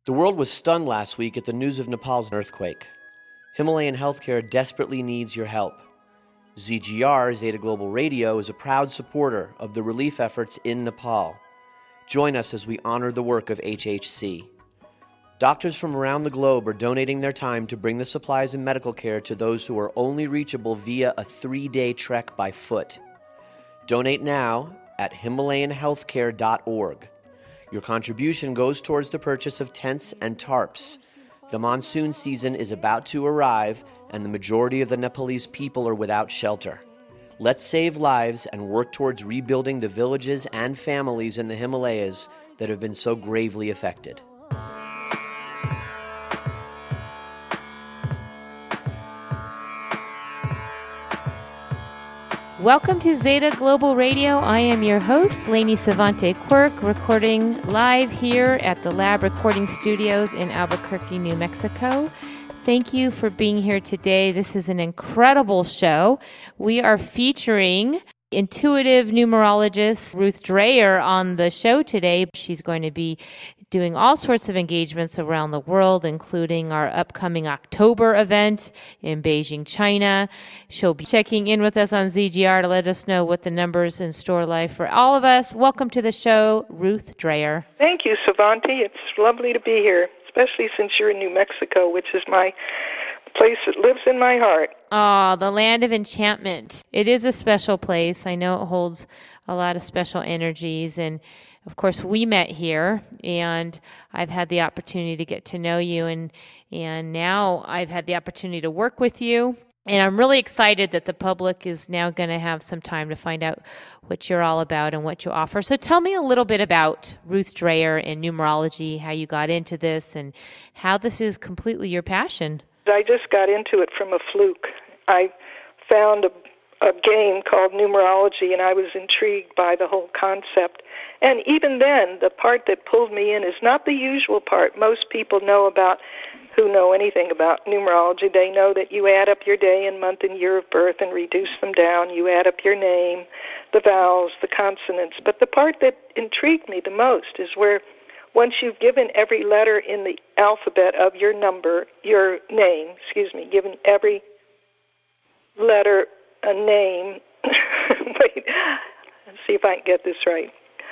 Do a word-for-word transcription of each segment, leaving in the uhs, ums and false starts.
The world was stunned last week at the news of Nepal's earthquake. Himalayan Healthcare desperately needs your help. Z G R, Zeta Global Radio, is a proud supporter of the relief efforts in Nepal. Join us as we honor the work of H H C. Doctors from around the globe are donating their time to bring the supplies and medical care to those who are only reachable via a three-day trek by foot. Donate now at Himalayan Healthcare dot org. Your contribution goes towards the purchase of tents and tarps. The monsoon season is about to arrive, and the majority of the Nepalese people are without shelter. Let's save lives and work towards rebuilding the villages and families in the Himalayas that have been so gravely affected. Welcome to Zeta Global Radio. I am your host, Lainey Savante Quirk, recording live here at the Lab Recording Studios in Albuquerque, New Mexico. Thank you for being here today. This is an incredible show. We are featuring intuitive numerologist Ruth Dreyer on the show today. She's going to be doing all sorts of engagements around the world, including our upcoming October event in Beijing, China. She'll be checking in with us on Z G R to let us know what the numbers in store lie for all of us. Welcome to the show, Ruth Dreyer. Thank you, Savante. It's lovely to be here, especially since you're in New Mexico, which is my place that lives in my heart. Oh, the land of enchantment. It is a special place. I know it holds a lot of special energies, and of course, we met here, and I've had the opportunity to get to know you, and and now I've had the opportunity to work with you. And I'm really excited that the public is now going to have some time to find out what you're all about and what you offer. So tell me a little bit about Ruth Dreyer and numerology, how you got into this, and how this is completely your passion. I just got into it from a fluke. I found a a game called numerology, and I was intrigued by the whole concept. And even then, the part that pulled me in is not the usual part. Most people know about, who know anything about numerology, they know that you add up your day and month and year of birth and reduce them down. You add up your name, the vowels, the consonants. But the part that intrigued me the most is where once you've given every letter in the alphabet of your number, your name, excuse me, given every letter a name, wait, let's see if I can get this right.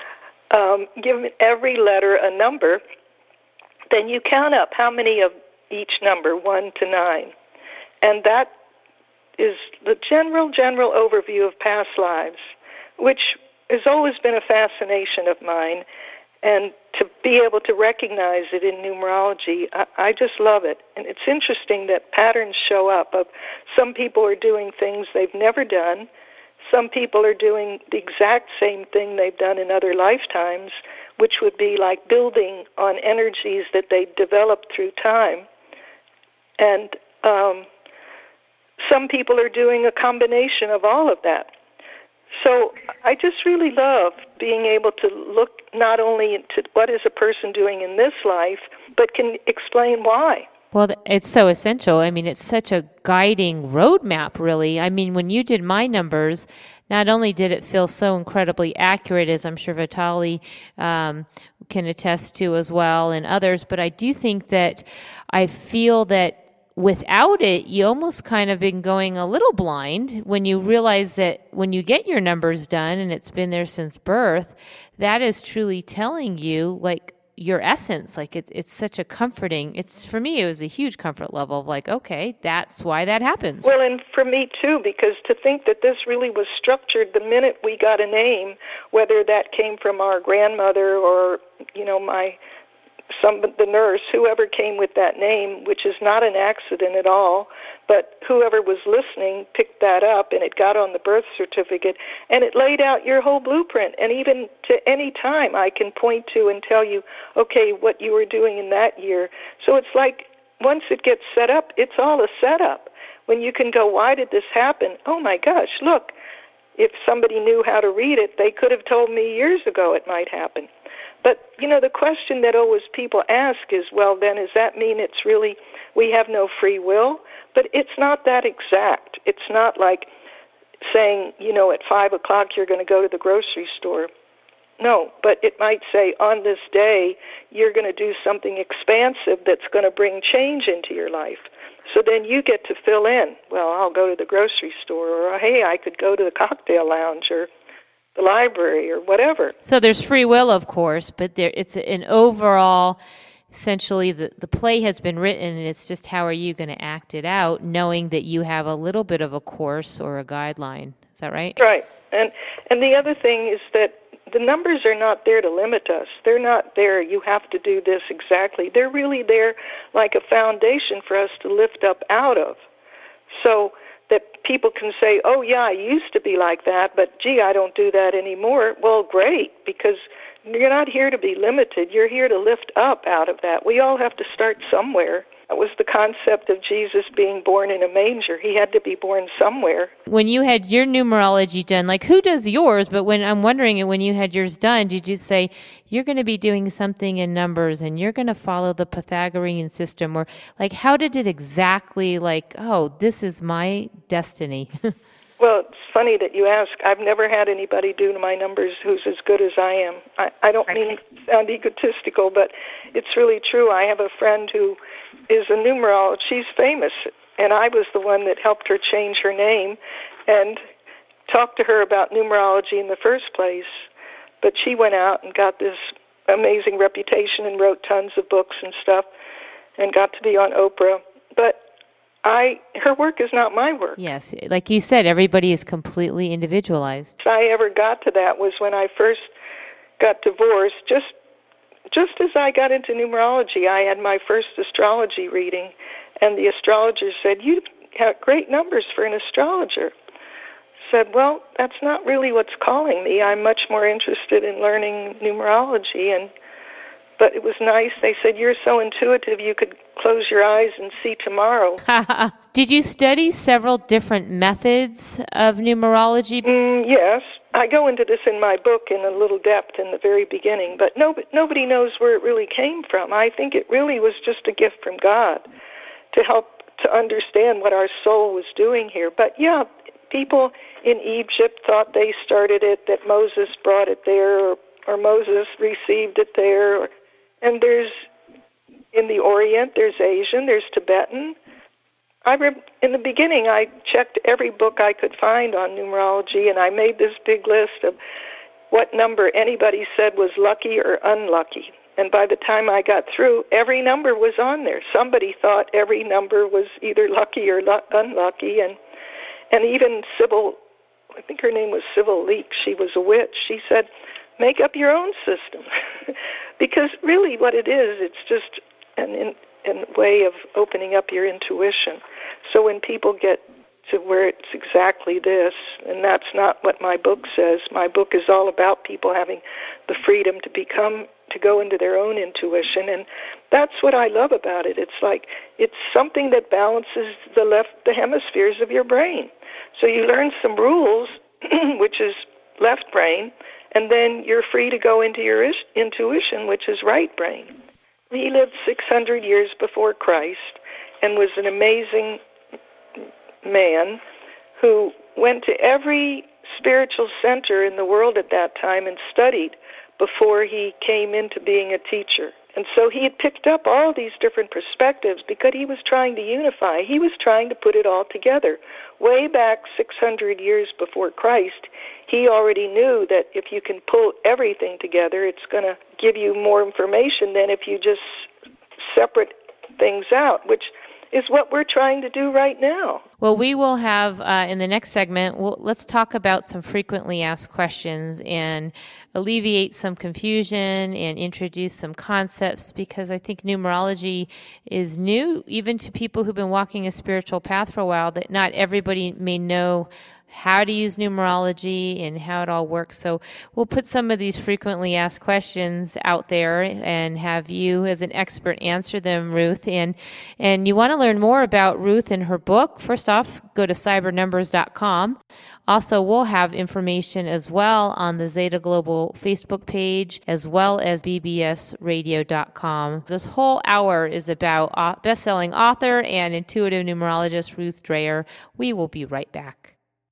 Um, give every letter a number, then you count up how many of each number, one to nine. And that is the general, general overview of past lives, which has always been a fascination of mine. And to be able to recognize it in numerology, I, I just love it. And it's interesting that patterns show up of some people are doing things they've never done. Some people are doing the exact same thing they've done in other lifetimes, which would be like building on energies that they developed through time. And um, some people are doing a combination of all of that. So I just really love being able to look not only into what is a person doing in this life, but can explain why. Well, it's so essential. I mean, it's such a guiding roadmap, really. I mean, when you did my numbers, not only did it feel so incredibly accurate, as I'm sure Vitali um, can attest to as well, and others, but I do think that I feel that without it, you almost kind of been going a little blind when you realize that when you get your numbers done and it's been there since birth, that is truly telling you like your essence. Like it, it's such a comforting, it's for me, it was a huge comfort level of like, okay, that's why that happens. Well, and for me too, because to think that this really was structured the minute we got a name, whether that came from our grandmother or, you know, my some the nurse, whoever came with that name, which is not an accident at all, but whoever was listening picked that up and it got on the birth certificate and it laid out your whole blueprint. And even to any time I can point to and tell you, okay, what you were doing in that year. So it's like once it gets set up, it's all a setup. When you can go, why did this happen? Oh my gosh, look, if somebody knew how to read it, they could have told me years ago it might happen. But, you know, the question that always people ask is, well, then, does that mean it's really, we have no free will? But it's not that exact. It's not like saying, you know, at five o'clock you're going to go to the grocery store. No, but it might say on this day you're going to do something expansive that's going to bring change into your life. So then you get to fill in, well, I'll go to the grocery store, or hey, I could go to the cocktail lounge or the library or whatever. So there's free will, of course, but there it's an overall, essentially the, the play has been written, and it's just how are you going to act it out, knowing that you have a little bit of a course or a guideline. Is that right? Right. And and the other thing is that the numbers are not there to limit us. They're not there, you have to do this exactly. They're really there like a foundation for us to lift up out of. So that people can say, oh, yeah, I used to be like that, but, gee, I don't do that anymore. Well, great, because you're not here to be limited. You're here to lift up out of that. We all have to start somewhere. That was the concept of Jesus being born in a manger. He had to be born somewhere. When you had your numerology done, like who does yours? But when I'm wondering, when you had yours done, did you say you're going to be doing something in numbers and you're going to follow the Pythagorean system? Or like how did it exactly like, oh, this is my destiny? Well, it's funny that you ask. I've never had anybody do my numbers who's as good as I am. I, I don't mean to sound egotistical, but it's really true. I have a friend who is a numerologist. She's famous, and I was the one that helped her change her name and talked to her about numerology in the first place. But she went out and got this amazing reputation and wrote tons of books and stuff and got to be on Oprah. But I, her work is not my work. Yes, like you said, everybody is completely individualized. If I ever got to that was when I first got divorced. Just, just as I got into numerology, I had my first astrology reading, and the astrologer said, "You have great numbers for an astrologer." I said, "Well, that's not really what's calling me. I'm much more interested in learning numerology." And but it was nice. They said, "You're so intuitive, you could close your eyes and see tomorrow." Did you study several different methods of numerology? Mm, yes. I go into this in my book in a little depth in the very beginning, but no, nobody knows where it really came from. I think it really was just a gift from God to help to understand what our soul was doing here. But yeah, people in Egypt thought they started it, that Moses brought it there, or, or Moses received it there. Or, and there's in the Orient, there's Asian, there's Tibetan. I re- in the beginning, I checked every book I could find on numerology, and I made this big list of what number anybody said was lucky or unlucky. And by the time I got through, every number was on there. Somebody thought every number was either lucky or lu- unlucky, and and even Sybil, I think her name was Sybil Leek, she was a witch, she said, make up your own system. Because really what it is, it's just an in, an way of opening up your intuition. So when people get to where it's exactly this, and that's not what my book says. My book is all about people having the freedom to become, to go into their own intuition, and that's what I love about it. It's like it's something that balances the left, the hemispheres of your brain. So you learn some rules, which is left brain, and then you're free to go into your is- intuition, which is right brain. He lived six hundred years before Christ and was an amazing man who went to every spiritual center in the world at that time and studied before he came into being a teacher. And so he had picked up all these different perspectives because he was trying to unify. He was trying to put it all together. Way back six hundred years before Christ, he already knew that if you can pull everything together, it's going to give you more information than if you just separate things out, which is what we're trying to do right now. Well, we will have, uh, in the next segment, we'll, let's talk about some frequently asked questions and alleviate some confusion and introduce some concepts, because I think numerology is new, even to people who've been walking a spiritual path for a while, that not everybody may know how to use numerology and how it all works. So we'll put some of these frequently asked questions out there and have you as an expert answer them, Ruth. And and you want to learn more about Ruth and her book, first off, go to cyber numbers dot com. Also, we'll have information as well on the Zeta Global Facebook page, as well as b b s radio dot com. This whole hour is about best-selling author and intuitive numerologist Ruth Dreher. We will be right back.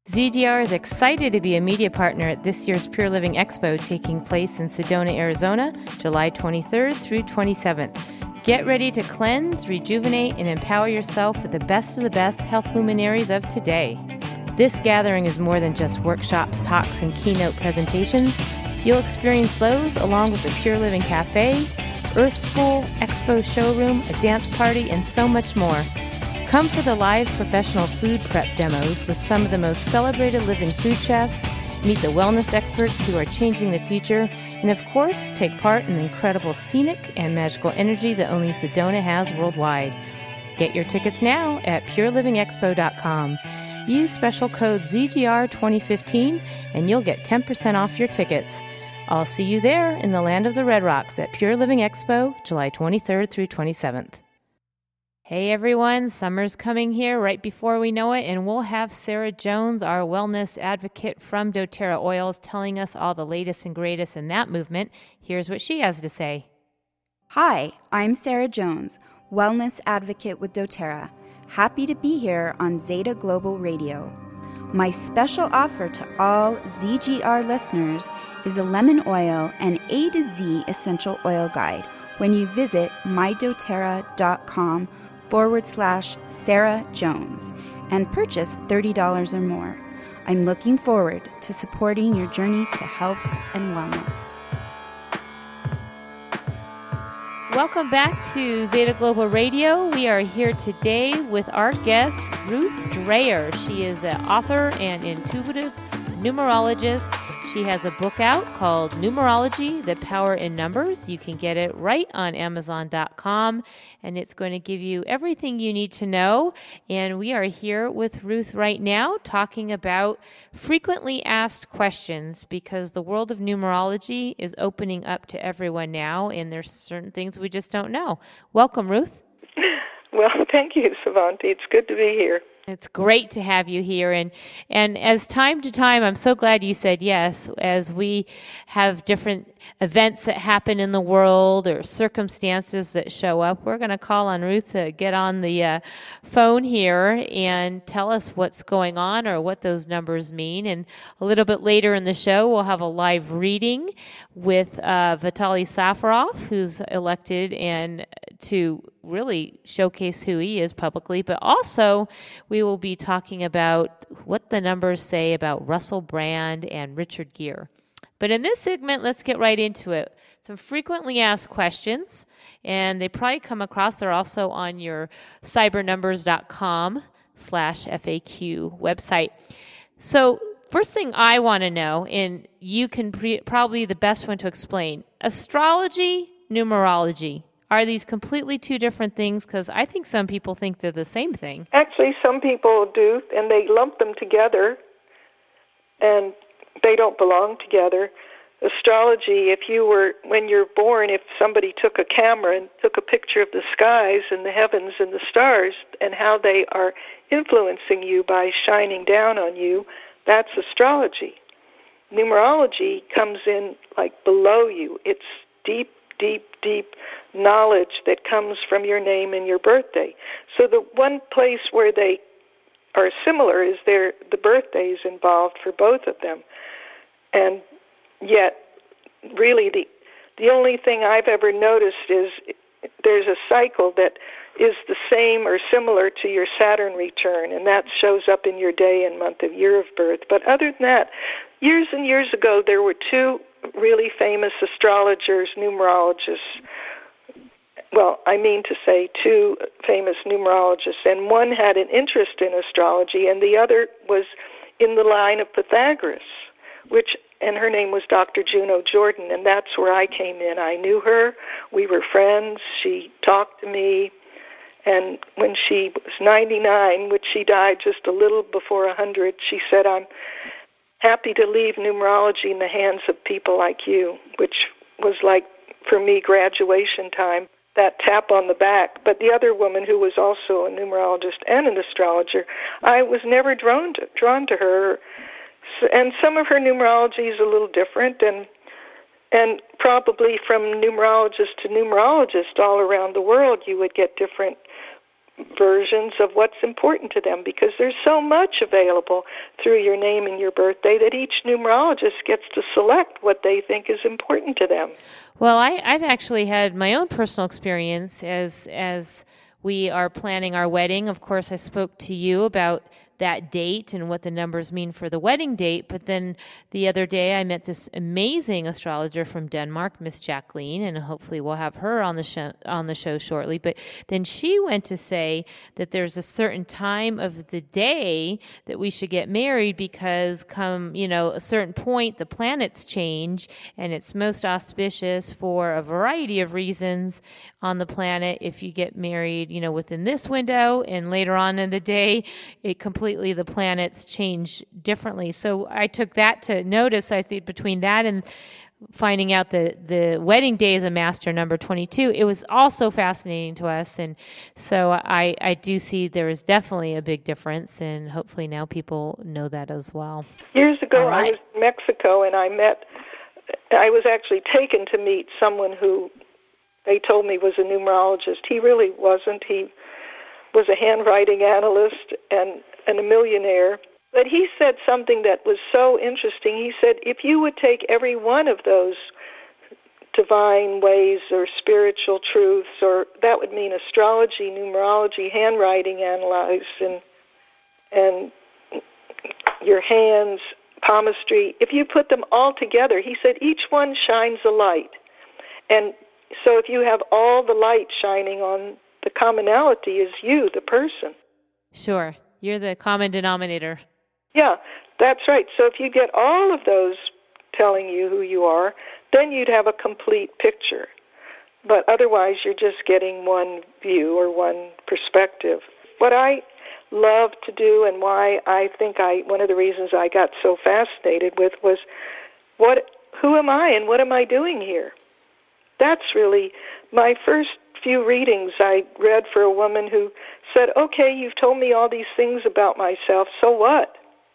Z G R is excited to be a media partner at this year's Pure Living Expo taking place in Sedona, Arizona, July twenty-third through twenty-seventh. Get ready to cleanse, rejuvenate, and empower yourself with the best of the best health luminaries of today. This gathering is more than just workshops, talks, and keynote presentations. You'll experience those along with the Pure Living Cafe, Earth School, Expo Showroom, a dance party, and so much more. Come for the live professional food prep demos with some of the most celebrated living food chefs, meet the wellness experts who are changing the future, and of course, take part in the incredible scenic and magical energy that only Sedona has worldwide. Get your tickets now at pure living expo dot com. Use special code Z G R twenty fifteen and you'll get ten percent off your tickets. I'll see you there in the land of the Red Rocks at Pure Living Expo, July twenty-third through twenty-seventh. Hey everyone, summer's coming here right before we know it, and we'll have Sarah Jones, our wellness advocate from doTERRA Oils, telling us all the latest and greatest in that movement. Here's what she has to say. Hi, I'm Sarah Jones, wellness advocate with doTERRA. Happy to be here on Zeta Global Radio. My special offer to all Z G R listeners is a lemon oil and A to Z essential oil guide when you visit my doterra dot com forward slash Sarah Jones and purchase thirty dollars or more. I'm looking forward to supporting your journey to health and wellness. Welcome back to Zeta Global Radio. We are here today with our guest, Ruth Dreyer. She is an author and intuitive numerologist. She has a book out called Numerology, The Power in Numbers. You can get it right on amazon dot com, and it's going to give you everything you need to know. And we are here with Ruth right now talking about frequently asked questions, because the world of numerology is opening up to everyone now, and there's certain things we just don't know. Welcome, Ruth. Well, thank you, Savanti. It's good to be here. It's great to have you here. And and as time to time, I'm so glad you said yes, as we have different events that happen in the world or circumstances that show up. We're going to call on Ruth to get on the uh, phone here and tell us what's going on or what those numbers mean. And a little bit later in the show, we'll have a live reading with uh, Vitaly Safarov, who's elected and to really showcase who he is publicly, but also we will be talking about what the numbers say about Russell Brand and Richard Gere. But in this segment, let's get right into it. Some frequently asked questions, and they probably come across. They're also on your cybernumbers dot com slash F A Q website. So first thing I want to know, and you can pre- probably the best one to explain, astrology, numerology. Are these completely two different things? Because I think some people think they're the same thing. Actually, some people do, and they lump them together, and they don't belong together. Astrology, if you were, when you're born, if somebody took a camera and took a picture of the skies and the heavens and the stars and how they are influencing you by shining down on you, that's astrology. Numerology comes in like below you. It's deep, deep, deep knowledge that comes from your name and your birthday. So the one place where they are similar is their the birthdays involved for both of them. And yet, really, the the only thing I've ever noticed is there's a cycle that is the same or similar to your Saturn return, and that shows up in your day and month of year of birth. But other than that, years and years ago, there were two really famous astrologers, numerologists. Well, I mean to say two famous numerologists, and one had an interest in astrology, and the other was in the line of Pythagoras, which, and her name was Doctor Juno Jordan, and that's where I came in. I knew her. We were friends. She talked to me, and when she was ninety-nine, which she died just a little before one hundred, she said, I'm happy to leave numerology in the hands of people like you, which was like, for me, graduation time, that tap on the back. But the other woman, who was also a numerologist and an astrologer, I was never drawn to, drawn to her. And some of her numerology is a little different, and and probably from numerologist to numerologist all around the world, you would get different versions of what's important to them, because there's so much available through your name and your birthday that each numerologist gets to select what they think is important to them. Well, I, I've actually had my own personal experience as as we are planning our wedding. Of course, I spoke to you about that date and what the numbers mean for the wedding date. But then the other day I met this amazing astrologer from Denmark, Miss Jacqueline, and hopefully we'll have her on the show, on the show shortly. But then she went to say that there's a certain time of the day that we should get married because come, you know, a certain point, the planets change and it's most auspicious for a variety of reasons on the planet if you get married, you know, within this window, and later on in the day, it completely the planets change differently. So I took that to notice. I think between that and finding out that the wedding day is a master number twenty-two, it was also fascinating to us. And so I, I do see there is definitely a big difference, and hopefully now people know that as well. Years ago, right. I was in Mexico, and I met, I was actually taken to meet someone who they told me was a numerologist. He really wasn't. He was a handwriting analyst and, and a millionaire. But he said something that was so interesting. He said, if you would take every one of those divine ways or spiritual truths, or that would mean astrology, numerology, handwriting analyze, and, and your hands, palmistry, if you put them all together, he said each one shines a light. And so if you have all the light shining on, the commonality is you, the person. Sure. You're the common denominator. Yeah, that's right. So if you get all of those telling you who you are, then you'd have a complete picture. But otherwise, you're just getting one view or one perspective. What I love to do, and why I think I one of the reasons I got so fascinated with was, what, who am I and what am I doing here? That's really my first few readings I read for a woman who said, okay, you've told me all these things about myself, so what?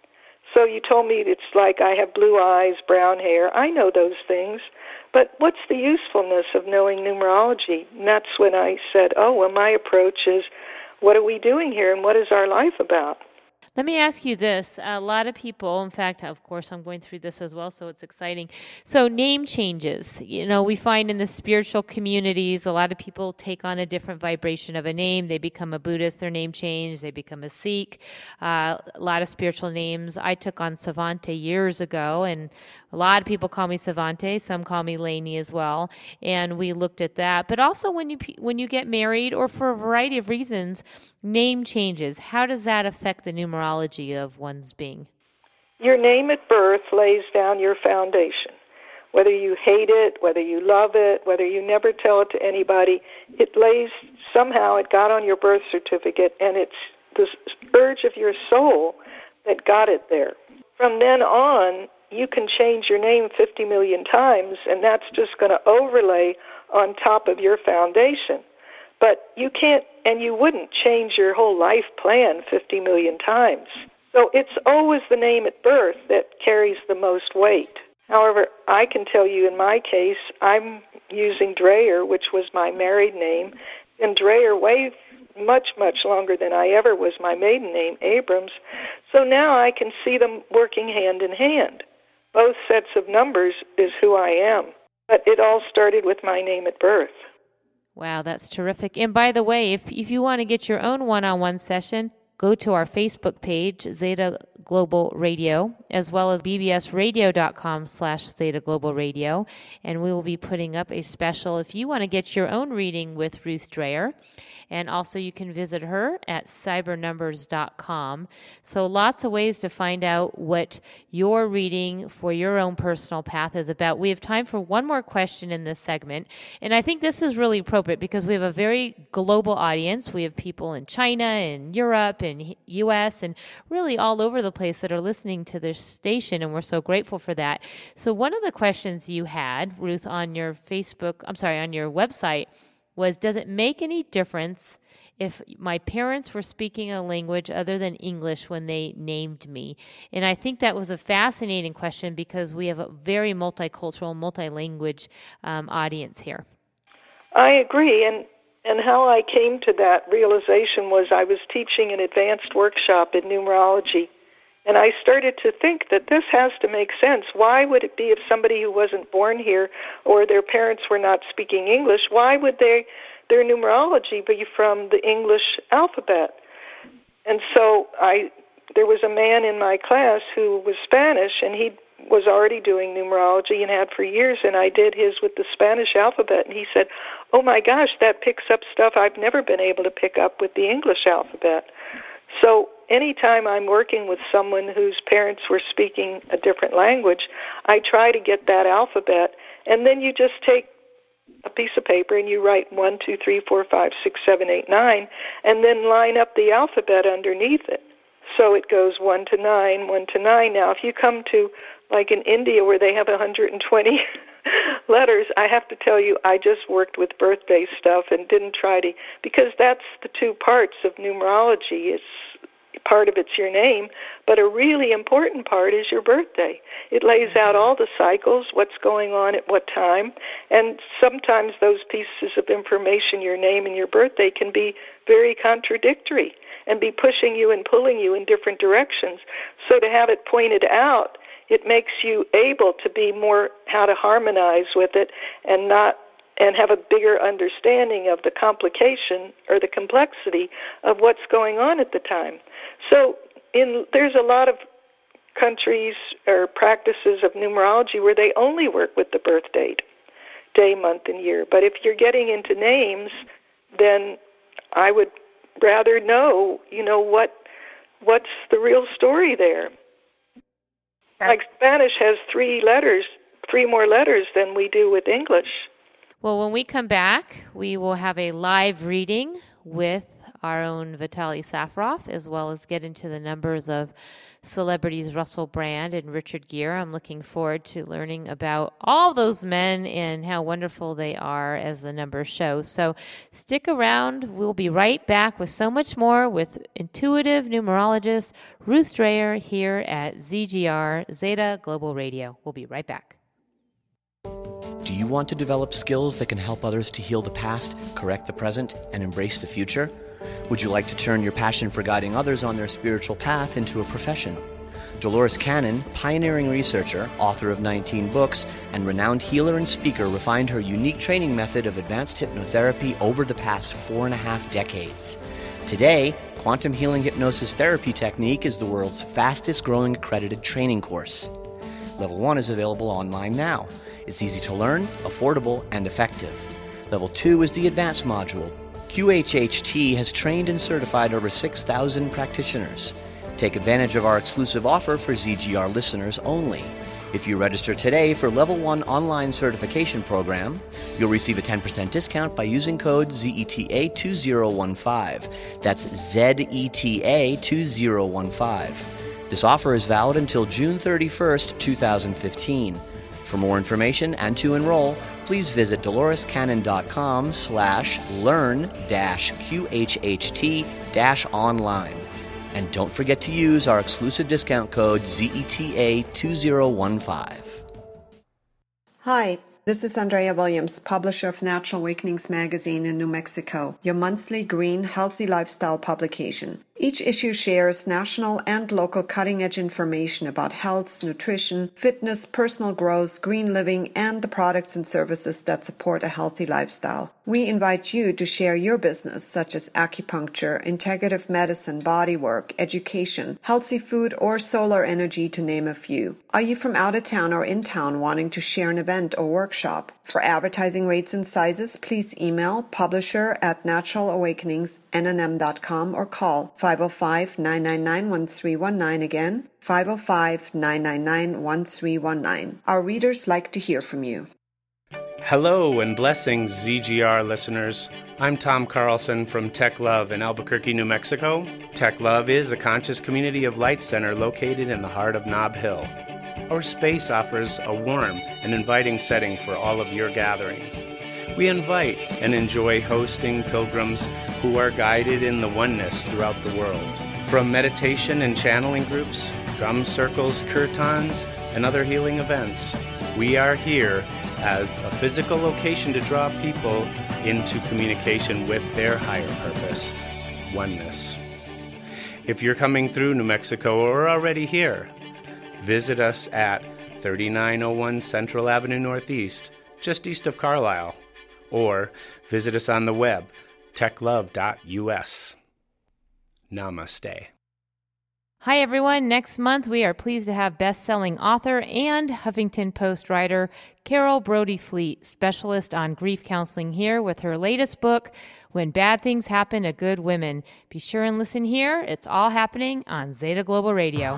So you told me it's like I have blue eyes, brown hair. I know those things, but what's the usefulness of knowing numerology? And that's when I said, oh, well, my approach is, what are we doing here and what is our life about? Let me ask you this. A lot of people, in fact, of course, I'm going through this as well, so it's exciting. So name changes. You know, we find in the spiritual communities, a lot of people take on a different vibration of a name. They become a Buddhist, their name changed. They become a Sikh. Uh, a lot of spiritual names. I took on Savante years ago, and a lot of people call me Savante. Some call me Lainey as well. And we looked at that. But also when you when you get married, or for a variety of reasons, name changes. How does that affect the numerology of one's being? Your name at birth lays down your foundation. Whether you hate it, whether you love it, whether you never tell it to anybody, it lays, somehow it got on your birth certificate, and it's the urge of your soul that got it there. From then on, you can change your name fifty million times, and that's just going to overlay on top of your foundation. But you can't, and you wouldn't change your whole life plan fifty million times. So it's always the name at birth that carries the most weight. However, I can tell you in my case, I'm using Dreyer, which was my married name, and Dreyer way much, much longer than I ever was my maiden name, Abrams. So now I can see them working hand in hand. Both sets of numbers is who I am. But it all started with my name at birth. Wow, that's terrific. And by the way, if if you want to get your own one-on-one session, go to our Facebook page, Zeta Global Radio, as well as bbsradio.com slash Zeta Global Radio. And we will be putting up a special if you want to get your own reading with Ruth Dreyer. And also you can visit her at cyber numbers dot com. So lots of ways to find out what your reading for your own personal path is about. We have time for one more question in this segment. And I think this is really appropriate because we have a very global audience. We have people in China and Europe and U S and really all over the place that are listening to this station, and we're so grateful for that. So one of the questions you had, Ruth, on your Facebook, I'm sorry, on your website was, does it make any difference if my parents were speaking a language other than English when they named me? And I think that was a fascinating question because we have a very multicultural, multilanguage um, audience here. I agree, and And how I came to that realization was I was teaching an advanced workshop in numerology, and I started to think that this has to make sense. Why would it be if somebody who wasn't born here or their parents were not speaking English, why would they their numerology be from the English alphabet? And so I there was a man in my class who was Spanish, and he was already doing numerology and had for years, and I did his with the Spanish alphabet, and he said, oh my gosh, that picks up stuff I've never been able to pick up with the English alphabet. So anytime I'm working with someone whose parents were speaking a different language, I try to get that alphabet, and then you just take a piece of paper and you write one, two, three, four, five, six, seven, eight, nine, and then line up the alphabet underneath it. So it goes one to nine, one to nine. Now, if you come to, like in India, where they have one hundred twenty letters, I have to tell you, I just worked with birthday stuff and didn't try to, because that's the two parts of numerology. It's part of it's your name, but a really important part is your birthday. It lays out all the cycles, what's going on at what time, and sometimes those pieces of information, your name and your birthday, can be very contradictory and be pushing you and pulling you in different directions. So to have it pointed out, it makes you able to be more how to harmonize with it and not and have a bigger understanding of the complication or the complexity of what's going on at the time. So in, there's a lot of countries or practices of numerology where they only work with the birth date, day, month, and year. But if you're getting into names, then I would rather know, you know, what what's the real story there. Like Spanish has three letters, three more letters than we do with English. Well, when we come back, we will have a live reading with our own Vitaly Safarov, as well as get into the numbers of celebrities Russell Brand and Richard Gere. I'm looking forward to learning about all those men and how wonderful they are, as the numbers show. So stick around. We'll be right back with so much more with intuitive numerologist Ruth Dreher here at Z G R, Zeta Global Radio. We'll be right back. Do you want to develop skills that can help others to heal the past, correct the present, and embrace the future? Would you like to turn your passion for guiding others on their spiritual path into a profession? Dolores Cannon, pioneering researcher, author of nineteen books, and renowned healer and speaker, refined her unique training method of advanced hypnotherapy over the past four and a half decades. Today, Quantum Healing Hypnosis Therapy Technique is the world's fastest growing accredited training course. Level one is available online now. It's easy to learn, affordable, and effective. Level two is the advanced module. Q H H T has trained and certified over six thousand practitioners. Take advantage of our exclusive offer for Z G R listeners only. If you register today for Level one Online Certification Program, you'll receive a ten percent discount by using code Z E T A two zero one five. That's Z E T A two zero one five. This offer is valid until June thirty-first, twenty fifteen. For more information and to enroll, please visit dolorescannon.com slash learn dash QHHT dash online. And don't forget to use our exclusive discount code Z E T A two zero one five. Hi, this is Andrea Williams, publisher of Natural Awakenings magazine in New Mexico, your monthly green, healthy lifestyle publication. Each issue shares national and local cutting-edge information about health, nutrition, fitness, personal growth, green living, and the products and services that support a healthy lifestyle. We invite you to share your business, such as acupuncture, integrative medicine, bodywork, education, healthy food, or solar energy, to name a few. Are you from out of town or in town wanting to share an event or workshop? For advertising rates and sizes, please email publisher at natural awakenings n n m dot com or call five oh five, nine nine nine, one three one nine. Again, five oh five, nine nine nine, one three one nine. Our readers like to hear from you. Hello and blessings, Z G R listeners. I'm Tom Carlson from Tech Love in Albuquerque, New Mexico. Tech Love is a conscious community of light center located in the heart of Nob Hill. Our space offers a warm and inviting setting for all of your gatherings. We invite and enjoy hosting pilgrims who are guided in the oneness throughout the world. From meditation and channeling groups, drum circles, kirtans, and other healing events, we are here as a physical location to draw people into communication with their higher purpose, oneness. If you're coming through New Mexico or already here, visit us at thirty-nine oh one Central Avenue Northeast, just east of Carlisle, or visit us on the web, tech love dot u s. Namaste. Hi, everyone. Next month, we are pleased to have best-selling author and Huffington Post writer Carol Brody Fleet, specialist on grief counseling, here with her latest book, When Bad Things Happen to Good Women. Be sure and listen here. It's all happening on Zeta Global Radio.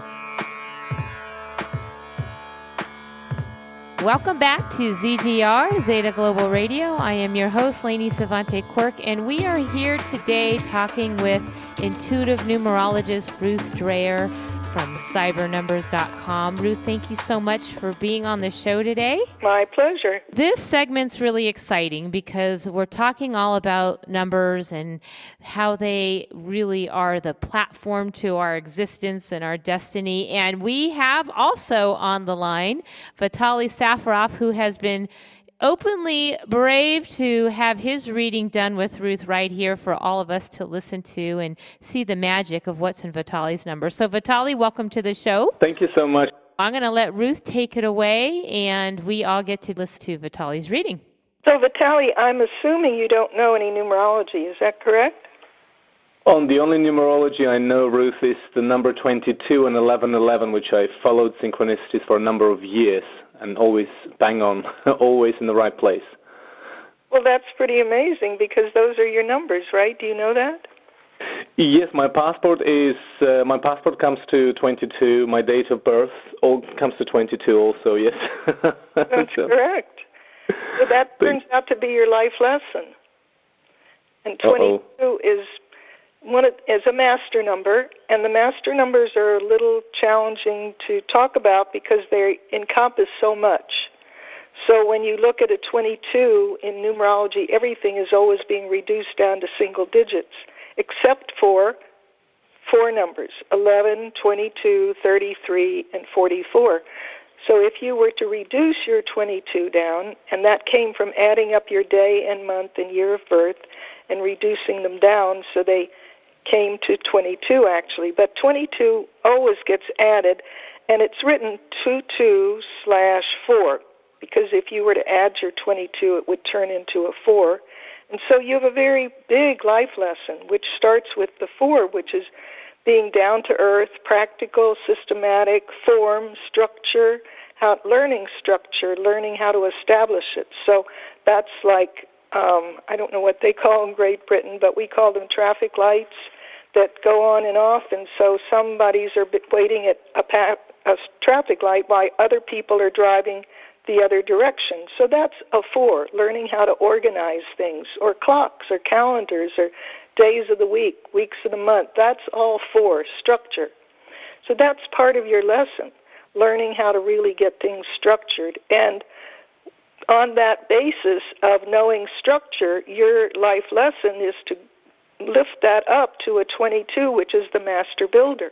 Welcome back to Z G R, Zeta Global Radio. I am your host, Lainey Savante Quirk, and we are here today talking with intuitive numerologist Ruth Dreher from cyber numbers dot com. Ruth, thank you so much for being on the show today. My pleasure. This segment's really exciting because we're talking all about numbers and how they really are the platform to our existence and our destiny. And we have also on the line Vitaly Safarov, who has been openly brave to have his reading done with Ruth right here for all of us to listen to and see the magic of what's in Vitaly's number. So Vitaly, welcome to the show. Thank you so much. I'm going to let Ruth take it away, and we all get to listen to Vitaly's reading. So Vitaly, I'm assuming you don't know any numerology. Is that correct? On the only numerology I know, Ruth, is the number twenty-two and eleven eleven, which I followed synchronicities for a number of years and always bang on, always in the right place. Well, that's pretty amazing because those are your numbers, right? Do you know that? Yes, my passport is uh, my passport comes to twenty-two. My date of birth all comes to twenty-two also. Yes, that's so. correct. So that turns out to be your life lesson. And twenty-two Uh-oh. is one of, is a master number, and the master numbers are a little challenging to talk about because they encompass so much. So when you look at a twenty-two in numerology, everything is always being reduced down to single digits, except for four numbers, eleven, twenty-two, thirty-three, and forty-four. So if you were to reduce your twenty-two down, and that came from adding up your day and month and year of birth and reducing them down, so they came to twenty-two actually, but twenty-two always gets added, and it's written two two slash four, because if you were to add your twenty-two, it would turn into a four. And so you have a very big life lesson, which starts with the four, which is being down to earth, practical, systematic, form, structure, how, learning structure, learning how to establish it. So that's like, um, I don't know what they call in Great Britain, but we call them traffic lights that go on and off. And so somebody's are waiting at a, pa- a traffic light while other people are driving the other direction. So that's a four, learning how to organize things, or clocks, or calendars, or days of the week, weeks of the month. That's all four, structure. So that's part of your lesson, learning how to really get things structured. And on that basis of knowing structure, your life lesson is to lift that up to a twenty-two, which is the master builder.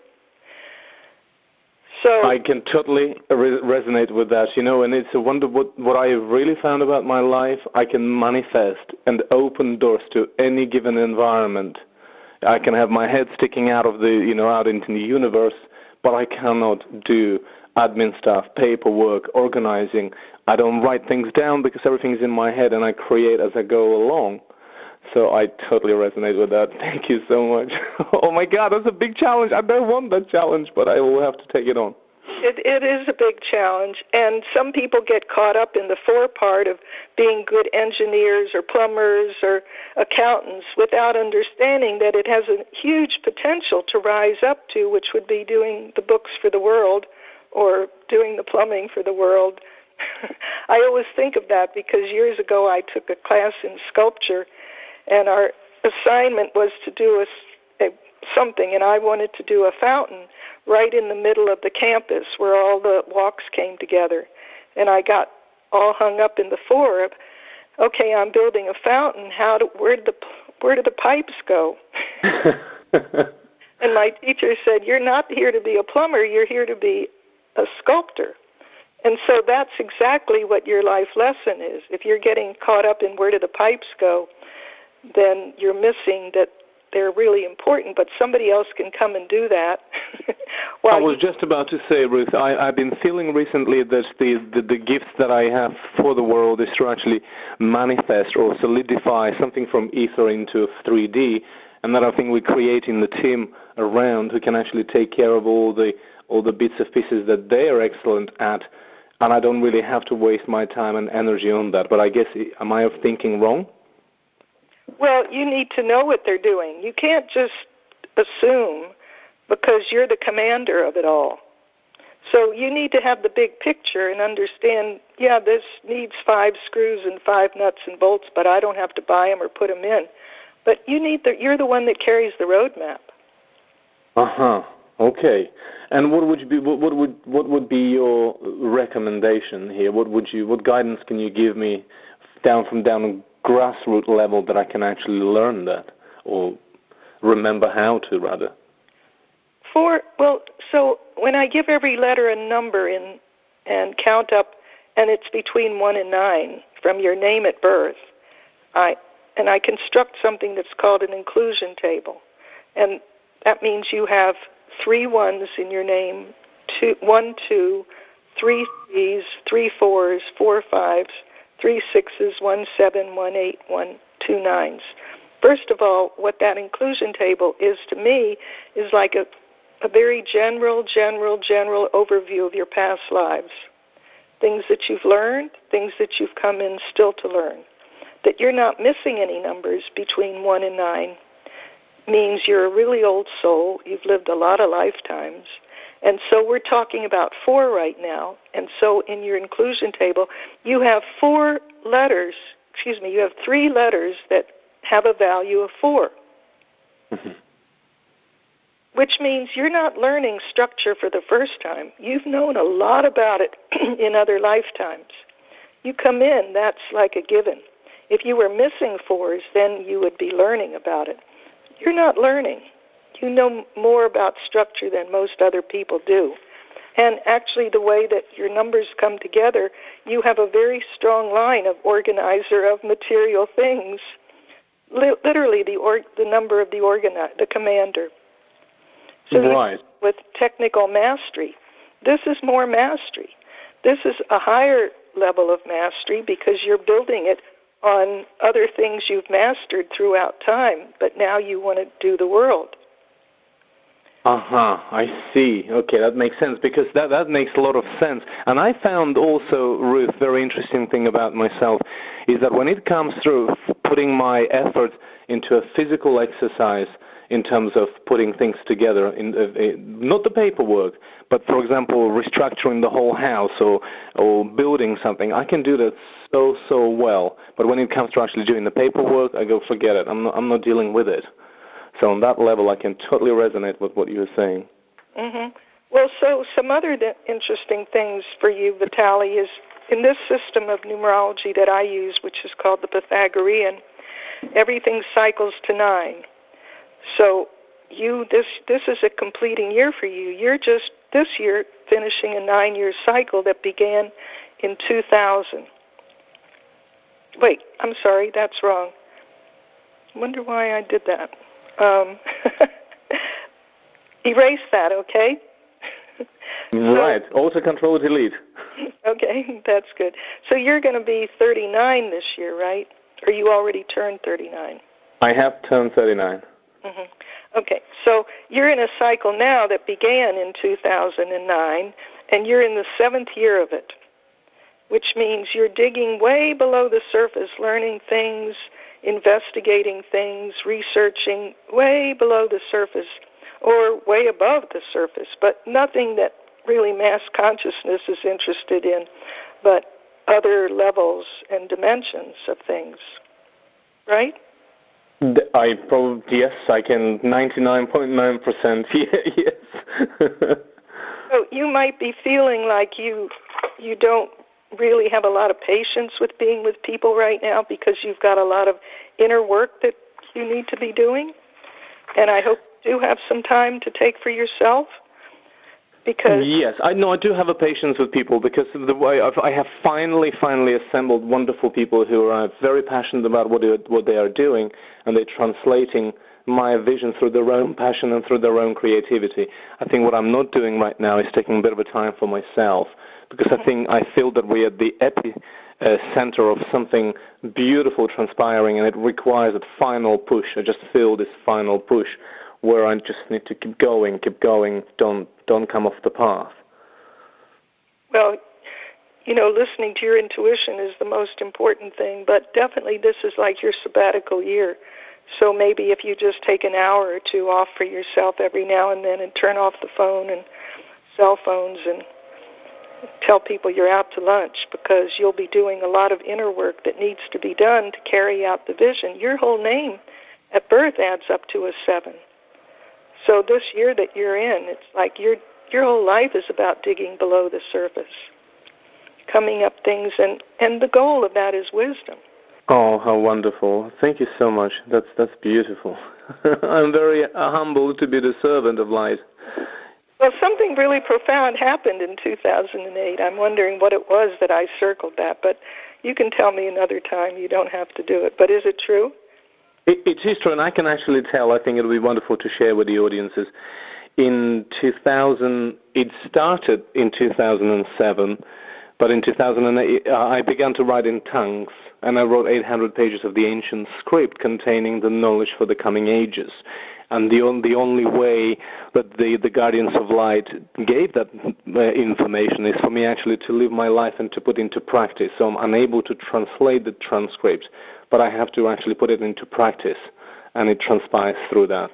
So I can totally re- resonate with that, you know, and it's a wonder what, what I have really found about my life. I can manifest and open doors to any given environment. I can have my head sticking out of the, you know, out into the universe, but I cannot do admin stuff, paperwork, organizing. I don't write things down because everything's in my head and I create as I go along. So I totally resonate with that. Thank you so much. Oh, my God, that's a big challenge. I don't want that challenge, but I will have to take it on. It, it is a big challenge, and some people get caught up in the four part of being good engineers or plumbers or accountants without understanding that it has a huge potential to rise up to, which would be doing the books for the world or doing the plumbing for the world. I always think of that because years ago I took a class in sculpture, and our assignment was to do a, a, something, and I wanted to do a fountain right in the middle of the campus where all the walks came together. And I got all hung up in the four of, okay, I'm building a fountain. How do, where did the where do the pipes go? And my teacher said, you're not here to be a plumber. You're here to be a sculptor. And so that's exactly what your life lesson is. If you're getting caught up in where do the pipes go, then you're missing that they're really important, but somebody else can come and do that. I was just about to say, Ruth, I, I've been feeling recently that the, the, the gifts that I have for the world is to actually manifest or solidify something from ether into three D, and that I think we're creating the team around who can actually take care of all the all the bits of pieces that they are excellent at, and I don't really have to waste my time and energy on that. But I guess, am I thinking wrong? Well, you need to know what they're doing. You can't just assume because you're the commander of it all. So you need to have the big picture and understand, yeah, this needs five screws and five nuts and bolts, but I don't have to buy them or put them in. But you need the, you're the one that carries the roadmap. Uh-huh. Okay. And what would you be what, what would what would be your recommendation here? What would you what guidance can you give me down from down a grassroots level that I can actually learn that or remember how to rather? For well, so when I give every letter a number in and count up, and it's between one and nine from your name at birth, I and I construct something that's called an inclusion table, and that means you have three ones in your name, two, one, two, three threes, three fours, four fives, three sixes, one seven, one eight, one two nines. First of all, what that inclusion table is to me is like a, a very general, general, general overview of your past lives. Things that you've learned, things that you've come in still to learn. That you're not missing any numbers between one and nine means you're a really old soul. You've lived a lot of lifetimes. And so we're talking about four right now. And so in your inclusion table, you have four letters, excuse me, you have three letters that have a value of four. Mm-hmm. Which means you're not learning structure for the first time. You've known a lot about it in other lifetimes. You come in, that's like a given. If you were missing fours, then you would be learning about it. You're not learning. You know more about structure than most other people do. And actually the way that your numbers come together, you have a very strong line of organizer of material things, Li- literally the or- the number of the organi- the commander. So right. With technical mastery, this is more mastery. This is a higher level of mastery because you're building it on other things you've mastered throughout time, but now you want to do the world. Uh-huh, I see. Okay, that makes sense, because that, that makes a lot of sense. And I found also, Ruth, very interesting thing about myself is that when it comes through putting my effort into a physical exercise in terms of putting things together, in, uh, uh, not the paperwork, but, for example, restructuring the whole house or, or building something, I can do that so, so well. But when it comes to actually doing the paperwork, I go, forget it. I'm not, I'm not dealing with it. So on that level, I can totally resonate with what you were saying. Mm-hmm. Well, so some other th- interesting things for you, Vitaly, is in this system of numerology that I use, which is called the Pythagorean, everything cycles to nine. So you this this is a completing year for you. You're just this year finishing a nine-year cycle that began in two thousand. Wait, I'm sorry, that's wrong. I wonder why I did that. Um, erase that, okay? Right. So, auto control delete. Okay, that's good. So you're going to be thirty-nine this year, right? Or you already turned thirty-nine? I have turned thirty-nine. Mm-hmm. Okay, so you're in a cycle now that began in two thousand nine, and you're in the seventh year of it, which means you're digging way below the surface, learning things, investigating things, researching way below the surface or way above the surface, but nothing that really mass consciousness is interested in, but other levels and dimensions of things, right? I probably, yes, I can ninety-nine point nine percent, yes. So you might be feeling like you you don't really have a lot of patience with being with people right now because you've got a lot of inner work that you need to be doing. And I hope you do have some time to take for yourself. Because yes, I know I do have a patience with people because of the way I've, I have finally, finally assembled wonderful people who are very passionate about what they, what they are doing, and they're translating my vision through their own passion and through their own creativity. I think what I'm not doing right now is taking a bit of a time for myself, because I think I feel that we're at the epi uh, center of something beautiful transpiring, and it requires a final push. I just feel this final push where I just need to keep going, keep going, don't don't come off the path. Well, you know, listening to your intuition is the most important thing, but definitely this is like your sabbatical year. So maybe if you just take an hour or two off for yourself every now and then and turn off the phone and cell phones and tell people you're out to lunch, because you'll be doing a lot of inner work that needs to be done to carry out the vision. Your whole name at birth adds up to a seven. So this year that you're in, it's like your your whole life is about digging below the surface, coming up things, and, and the goal of that is wisdom. Oh, how wonderful. Thank you so much. That's that's beautiful. I'm very humbled to be the servant of light. Well, something really profound happened in two thousand eight. I'm wondering what it was that I circled that, but you can tell me another time. You don't have to do it. But is it true? It, it is true, and I can actually tell. I think it would be wonderful to share with the audiences. In two thousand, it started in two thousand seven, but in two thousand eight, uh, I began to write in tongues, and I wrote eight hundred pages of the ancient script containing the knowledge for the coming ages. And the, on, the only way that the, the Guardians of Light gave that uh, information is for me actually to live my life and to put into practice. So I'm unable to translate the transcript, but I have to actually put it into practice, and it transpires through that.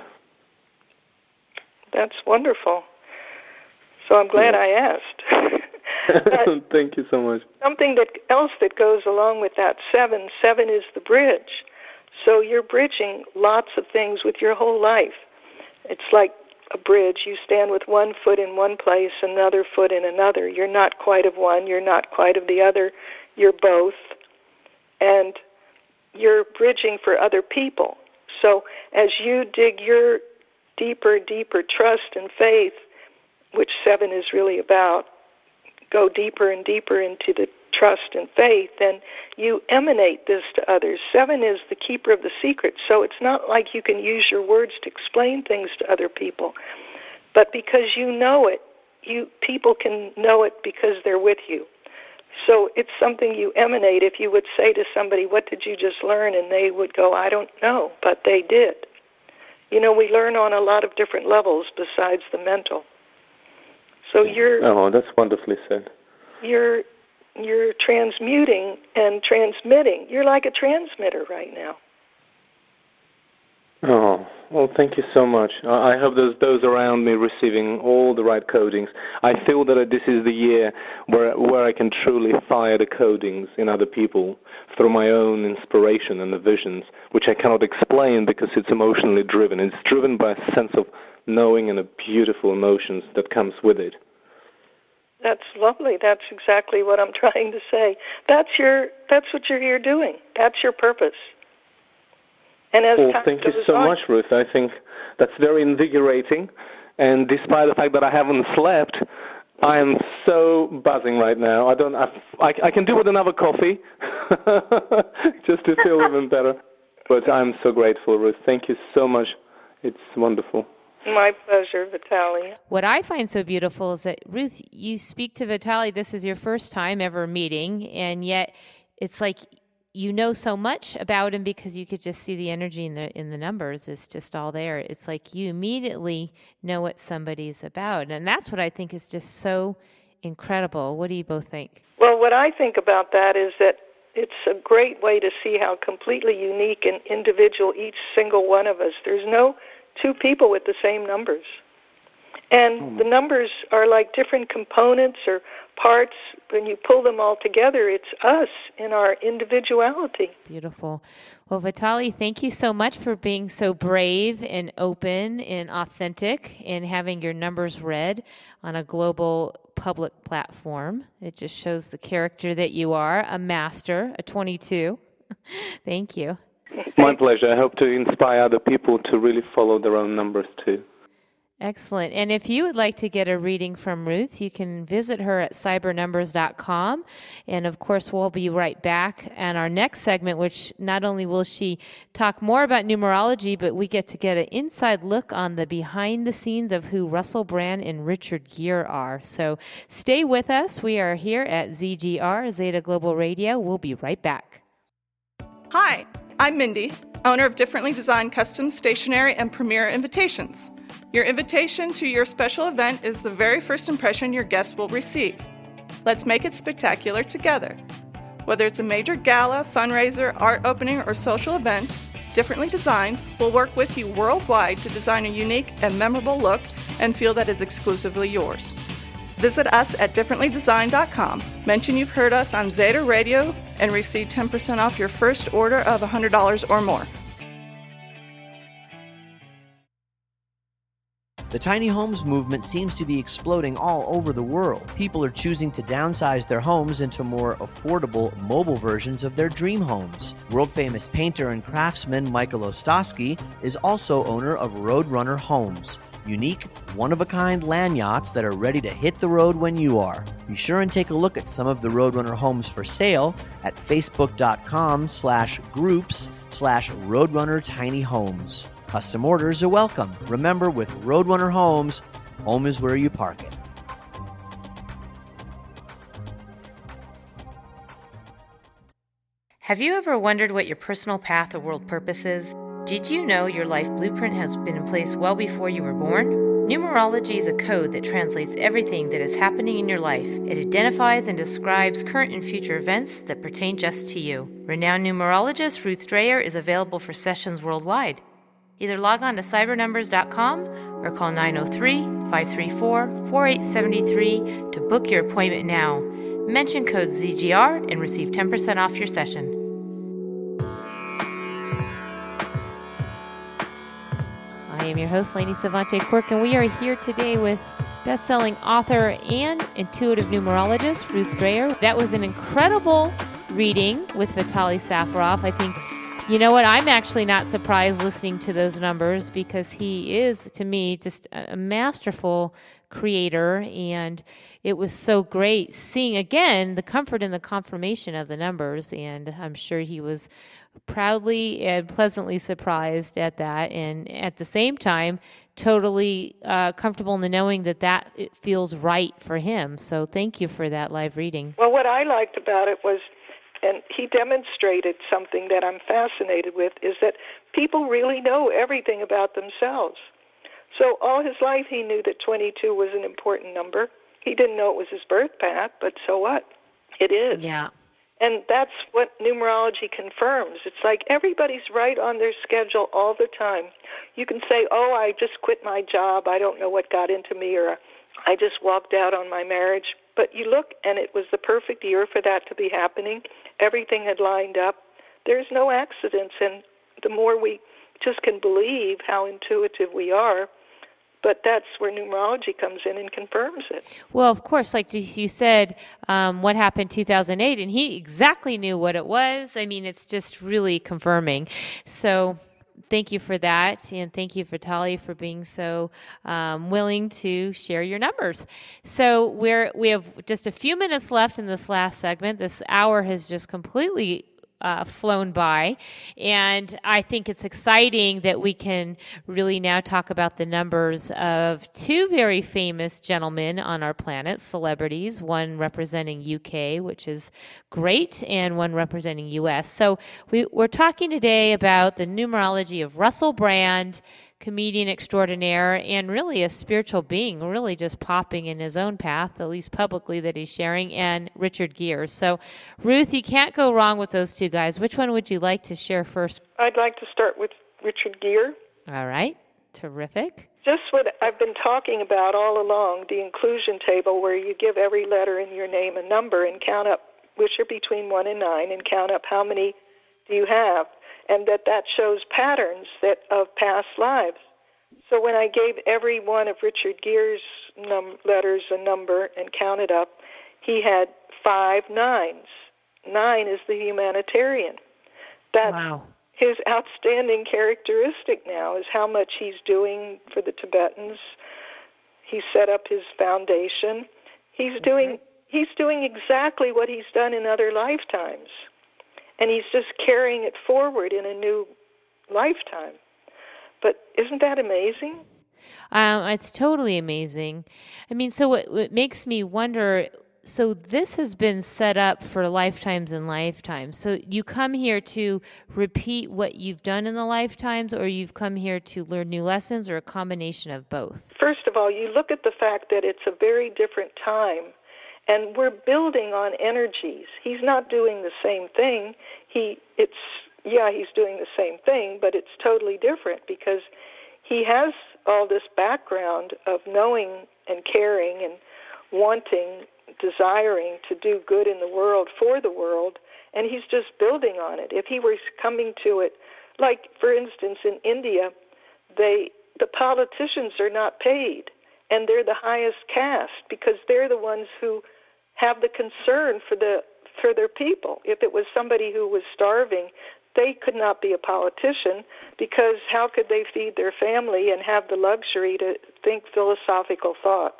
That's wonderful. So I'm glad yeah. I asked. Thank you so much. Something that else that goes along with that seven, seven is the bridge. So you're bridging lots of things with your whole life. It's like a bridge. You stand with one foot in one place, another foot in another. You're not quite of one, you're not quite of the other. You're both. And you're bridging for other people. So as you dig your deeper, deeper trust and faith, which seven is really about, go deeper and deeper into the trust and faith, and you emanate this to others. Seven is the keeper of the secret, so it's not like you can use your words to explain things to other people, but because you know it, you people can know it because they're with you. So it's something you emanate. If you would say to somebody, what did you just learn? And they would go, I don't know, but they did. You know, we learn on a lot of different levels besides the mental. So you're... Oh, that's wonderfully said. You're... You're transmuting and transmitting. You're like a transmitter right now. Oh, well, thank you so much. I hope those those around me receiving all the right codings. I feel that this is the year where where I can truly fire the codings in other people through my own inspiration and the visions, which I cannot explain because it's emotionally driven. It's driven by a sense of knowing and the beautiful emotions that comes with it. That's lovely. That's exactly what I'm trying to say. That's your. That's what you're here doing. That's your purpose. And as well, time thank you goes so on, much, Ruth. I think that's very invigorating. And despite the fact that I haven't slept, I am so buzzing right now. I don't. I, I, I can do with another coffee, just to feel even better. But I'm so grateful, Ruth. Thank you so much. It's wonderful. My pleasure, Vitaly. What I find so beautiful is that, Ruth, you speak to Vitaly. This is your first time ever meeting, and yet it's like you know so much about him because you could just see the energy in the in the numbers. It's just all there. It's like you immediately know what somebody's about, and that's what I think is just so incredible. What do you both think? Well, what I think about that is that it's a great way to see how completely unique and individual each single one of us. There's no two people with the same numbers. And mm. the numbers are like different components or parts. When you pull them all together, it's us in our individuality. Beautiful. Well, Vitaly, thank you so much for being so brave and open and authentic and having your numbers read on a global public platform. It just shows the character that you are, a master, a twenty-two. Thank you. My pleasure. I hope to inspire other people to really follow their own numbers too. Excellent. And if you would like to get a reading from Ruth, you can visit her at cyber numbers dot com. And of course, we'll be right back on our next segment, which not only will she talk more about numerology, but we get to get an inside look on the behind the scenes of who Russell Brand and Richard Gere are. So stay with us. We are here at Z G R, Zeta Global Radio. We'll be right back. Hi, I'm Mindy, owner of Differently Designed Custom Stationery and Premier Invitations. Your invitation to your special event is the very first impression your guests will receive. Let's make it spectacular together. Whether it's a major gala, fundraiser, art opening, or social event, Differently Designed will work with you worldwide to design a unique and memorable look and feel that it's exclusively yours. Visit us at differently designed dot com. Mention you've heard us on Zeta Radio and receive ten percent off your first order of one hundred dollars or more. The tiny homes movement seems to be exploding all over the world. People are choosing to downsize their homes into more affordable mobile versions of their dream homes. World-famous painter and craftsman Michael Ostosky is also owner of Roadrunner Homes, unique, one-of-a-kind land yachts that are ready to hit the road when you are. Be sure and take a look at some of the Roadrunner homes for sale at facebook.com slash groups slash Roadrunner Tiny Homes. Custom orders are welcome. Remember, with Roadrunner Homes, home is where you park it. Have you ever wondered what your personal path or world purpose is? Did you know your life blueprint has been in place well before you were born? Numerology is a code that translates everything that is happening in your life. It identifies and describes current and future events that pertain just to you. Renowned numerologist Ruth Dreyer is available for sessions worldwide. Either log on to cyber numbers dot com or call nine oh three, five three four, four eight seven three to book your appointment now. Mention code Z G R and receive ten percent off your session. I am your host, Lainey Savante Quirk, and we are here today with best-selling author and intuitive numerologist Ruth Dreyer. That was an incredible reading with Vitaly Safarov. I think, you know what, I'm actually not surprised listening to those numbers because he is, to me, just a masterful creator, and it was so great seeing, again, the comfort and the confirmation of the numbers, and I'm sure he was proudly and pleasantly surprised at that, and at the same time, totally uh, comfortable in the knowing that that it feels right for him. So thank you for that live reading. Well, what I liked about it was, and he demonstrated something that I'm fascinated with, is that people really know everything about themselves. So all his life he knew that twenty-two was an important number. He didn't know it was his birth path, but so what? It is. Yeah. And that's what numerology confirms. It's like everybody's right on their schedule all the time. You can say, oh, I just quit my job. I don't know what got into me, or I just walked out on my marriage. But you look, and it was the perfect year for that to be happening. Everything had lined up. There's no accidents, and the more we just can believe how intuitive we are, but that's where numerology comes in and confirms it. Well, of course, like you said, um, what happened in two thousand eight, and he exactly knew what it was. I mean, it's just really confirming. So thank you for that, and thank you, Vitaly, for being so um, willing to share your numbers. So we're we have just a few minutes left in this last segment. This hour has just completely Uh, flown by, and I think it's exciting that we can really now talk about the numbers of two very famous gentlemen on our planet, celebrities, one representing U K, which is great, and one representing U S. So we, we're talking today about the numerology of Russell Brand, comedian extraordinaire, and really a spiritual being, really just popping in his own path, at least publicly, that he's sharing, and Richard Gere. So, Ruth, you can't go wrong with those two guys. Which one would you like to share first? I'd like to start with Richard Gere. All right. Terrific. Just what I've been talking about all along, the inclusion table, where you give every letter in your name a number and count up, which are between one and nine, and count up how many do you have. And that that shows patterns that of past lives. So when I gave every one of Richard Gere's num- letters a number and counted up, he had five nines. Nine is the humanitarian. That's wow. his outstanding characteristic now is how much he's doing for the Tibetans. He set up his foundation. He's doing mm-hmm. he's doing exactly what he's done in other lifetimes. And he's just carrying it forward in a new lifetime. But isn't that amazing? Um, it's totally amazing. I mean, so what, what makes me wonder, so this has been set up for lifetimes and lifetimes. So you come here to repeat what you've done in the lifetimes, or you've come here to learn new lessons, or a combination of both? First of all, you look at the fact that it's a very different time, and we're building on energies. He's not doing the same thing. He, it's, yeah, he's doing the same thing, but it's totally different because he has all this background of knowing and caring and wanting, desiring to do good in the world for the world, and he's just building on it. If he were coming to it, like, for instance, in India, they the politicians are not paid, and they're the highest caste because they're the ones who have the concern for the for their people. If it was somebody who was starving, they could not be a politician because how could they feed their family and have the luxury to think philosophical thoughts?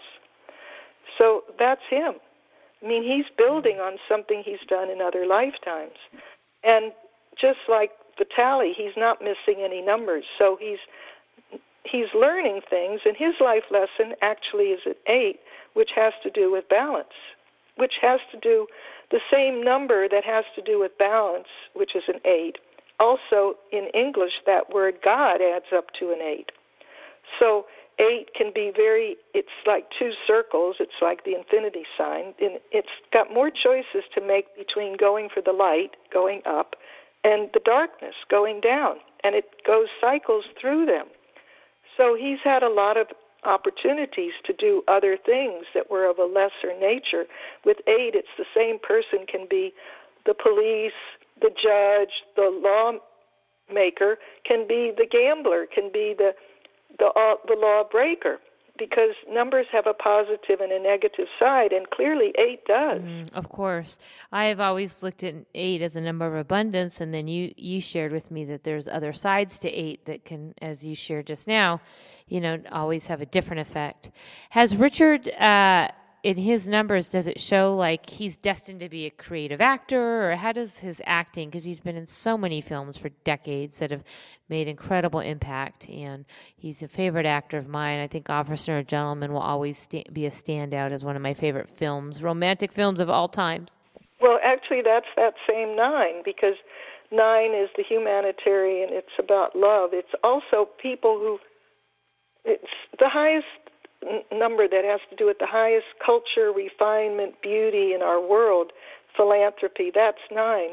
So that's him. I mean, he's building on something he's done in other lifetimes. And just like Vitali, he's not missing any numbers. So he's he's learning things, and his life lesson actually is at eight, which has to do with balance, which has to do the same number that has to do with balance, which is an eight. Also, in English, that word God adds up to an eight. So eight can be very, it's like two circles. It's like the infinity sign. And it's got more choices to make between going for the light, going up, and the darkness, going down. And it goes cycles through them. So he's had a lot of opportunities to do other things that were of a lesser nature. With eight, it's the same person can be the police, the judge, the lawmaker, can be the gambler, can be the the, uh, the lawbreaker, because numbers have a positive and a negative side, and clearly eight does. Mm, of course. I have always looked at eight as a number of abundance, and then you, you shared with me that there's other sides to eight that can, as you shared just now, you know, always have a different effect. Has Richard, uh, in his numbers, does it show like he's destined to be a creative actor, or how does his acting, because he's been in so many films for decades that have made incredible impact, and he's a favorite actor of mine. I think Officer and Gentleman will always sta- be a standout as one of my favorite films, romantic films of all times. Well, actually, that's that same nine, because nine is the humanitarian. It's about love. It's also people who, it's the highest number that has to do with the highest culture, refinement, beauty in our world, philanthropy. That's nine.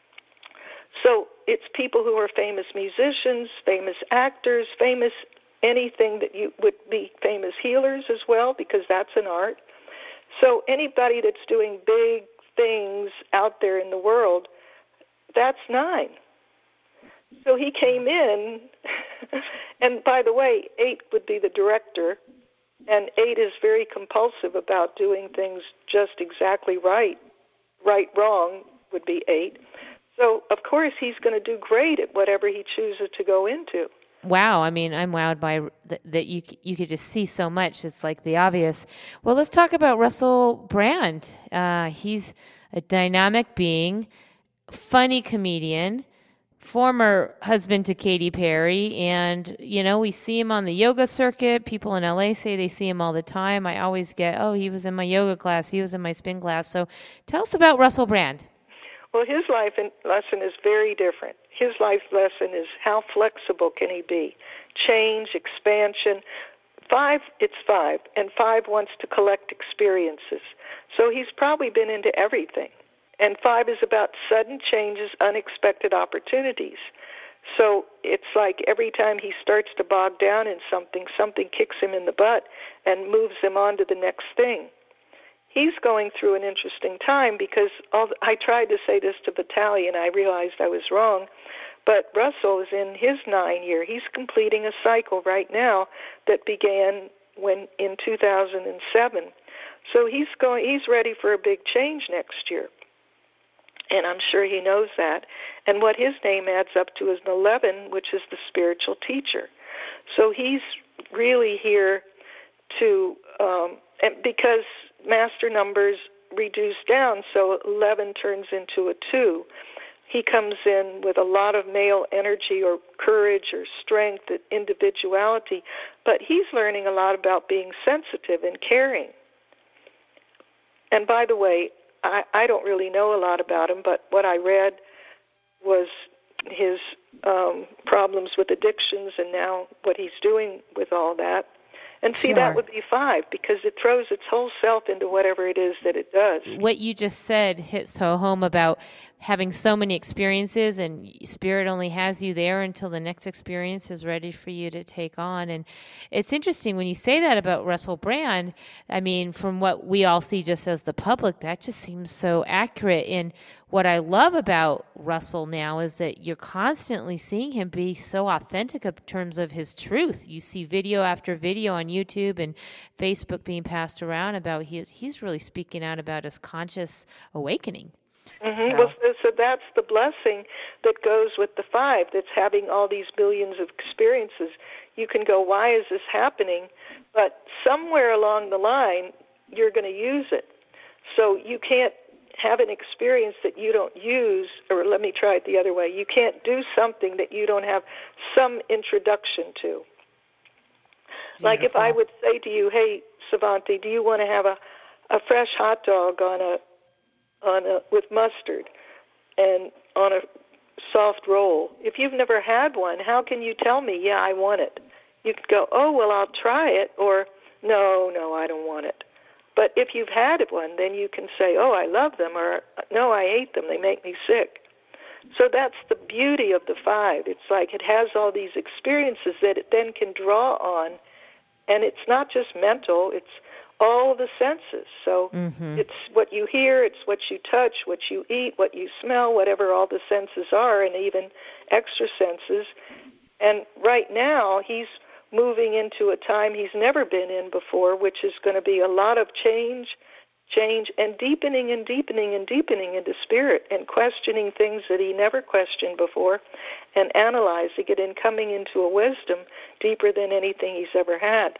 So it's people who are famous musicians, famous actors, famous anything that you would be, famous healers as well, because that's an art. So anybody that's doing big things out there in the world, that's nine. So he came in, and by the way, eight would be the director. And eight is very compulsive about doing things just exactly right. Right, wrong would be eight. So, of course, he's going to do great at whatever he chooses to go into. Wow. I mean, I'm wowed by th- that you you could just see so much. It's like the obvious. Well, let's talk about Russell Brand. Uh, he's a dynamic being, funny comedian, former husband to Katy Perry, and, you know, we see him on the yoga circuit. People in L A say they see him all the time. I always get, oh, he was in my yoga class, he was in my spin class. So tell us about Russell Brand. Well, his life lesson is very different. His life lesson is how flexible can he be? Change, expansion. Five, it's five, and five wants to collect experiences. So he's probably been into everything. And five is about sudden changes, unexpected opportunities. So it's like every time he starts to bog down in something, something kicks him in the butt and moves him on to the next thing. He's going through an interesting time because all, I tried to say this to Vitali, and I realized I was wrong. But Russell is in his nine year. He's completing a cycle right now that began when in two thousand seven. So he's going. He's ready for a big change next year. And I'm sure he knows that. And what his name adds up to is an eleven, which is the spiritual teacher. So he's really here to, um, and because master numbers reduce down, so eleven turns into a two. He comes in with a lot of male energy or courage or strength, individuality, but he's learning a lot about being sensitive and caring. And by the way, I, I don't really know a lot about him, but what I read was his um, problems with addictions and now what he's doing with all that. And see, Sure. that would be five, because it throws its whole self into whatever it is that it does. What you just said hits so home about having so many experiences, and Spirit only has you there until the next experience is ready for you to take on. And it's interesting when you say that about Russell Brand. I mean, from what we all see just as the public, that just seems so accurate. And what I love about Russell now is that you're constantly seeing him be so authentic in terms of his truth. You see video after video on YouTube and Facebook being passed around about his, he's really speaking out about his conscious awakening. Mm-hmm. So. Well, so, so that's the blessing that goes with the five, that's having all these billions of experiences. You can go, why is this happening? But somewhere along the line, you're going to use it. So you can't have an experience that you don't use, or let me try it the other way. You can't do something that you don't have some introduction to. Beautiful. Like if I would say to you, hey, Savanti, do you want to have a, a fresh hot dog on a on a, with mustard and on a soft roll? If you've never had one, how can you tell me, yeah, I want it? You could go, oh, well, I'll try it, or no, no, I don't want it. But if you've had one, then you can say, oh, I love them, or no, I hate them, they make me sick. So that's the beauty of the five. It's like it has all these experiences that it then can draw on, and it's not just mental, it's all the senses. So mm-hmm. it's what you hear, it's what you touch, what you eat, what you smell, whatever all the senses are, and even extra senses. And right now, he's moving into a time he's never been in before, which is going to be a lot of change, change, and deepening and deepening and deepening into spirit and questioning things that he never questioned before and analyzing it and coming into a wisdom deeper than anything he's ever had.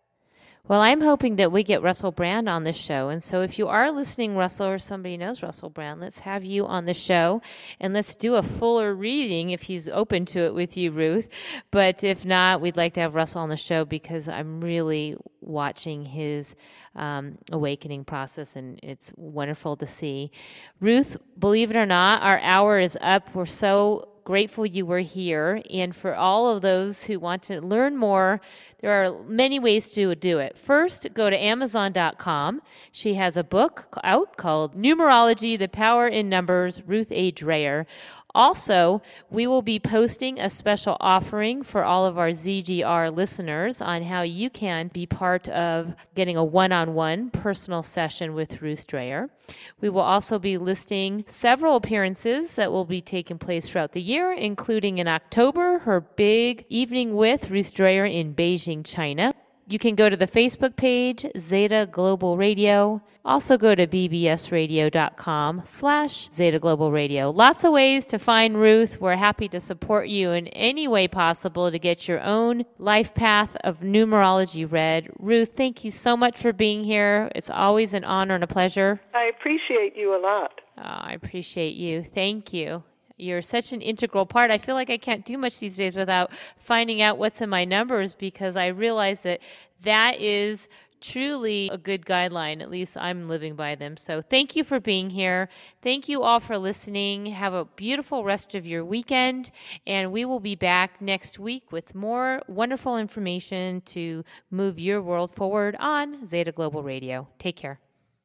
Well, I'm hoping that we get Russell Brand on the show. And so if you are listening, Russell, or somebody knows Russell Brand, let's have you on the show. And let's do a fuller reading if he's open to it with you, Ruth. But if not, we'd like to have Russell on the show because I'm really watching his um, awakening process, and it's wonderful to see. Ruth, believe it or not, our hour is up. We're so grateful you were here. And for all of those who want to learn more, there are many ways to do it. First, go to amazon dot com. She has a book out called Numerology, The Power in Numbers, Ruth A. Dreher. Also, we will be posting a special offering for all of our Z G R listeners on how you can be part of getting a one-on-one personal session with Ruth Dreher. We will also be listing several appearances that will be taking place throughout the year, including in October, her big evening with Ruth Dreher in Beijing, China. You can go to the Facebook page, Zeta Global Radio. Also go to bbsradio.com slash Zeta Global Radio. Lots of ways to find Ruth. We're happy to support you in any way possible to get your own life path of numerology read. Ruth, thank you so much for being here. It's always an honor and a pleasure. I appreciate you a lot. Oh, I appreciate you. Thank you. You're such an integral part. I feel like I can't do much these days without finding out what's in my numbers, because I realize that that is truly a good guideline. At least I'm living by them. So thank you for being here. Thank you all for listening. Have a beautiful rest of your weekend. And we will be back next week with more wonderful information to move your world forward on Zeta Global Radio. Take care.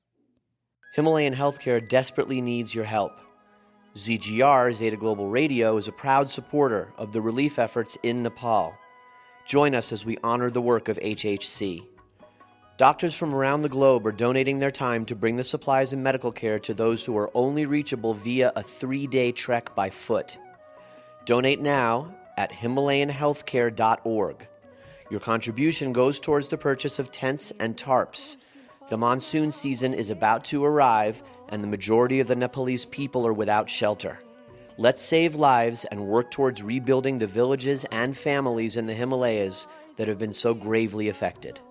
Himalayan Healthcare desperately needs your help. Z G R, Zeta Global Radio, is a proud supporter of the relief efforts in Nepal. Join us as we honor the work of H H C. Doctors from around the globe are donating their time to bring the supplies and medical care to those who are only reachable via a three-day trek by foot. Donate now at himalayan healthcare dot org. Your contribution goes towards the purchase of tents and tarps. The monsoon season is about to arrive, and the majority of the Nepalese people are without shelter. Let's save lives and work towards rebuilding the villages and families in the Himalayas that have been so gravely affected.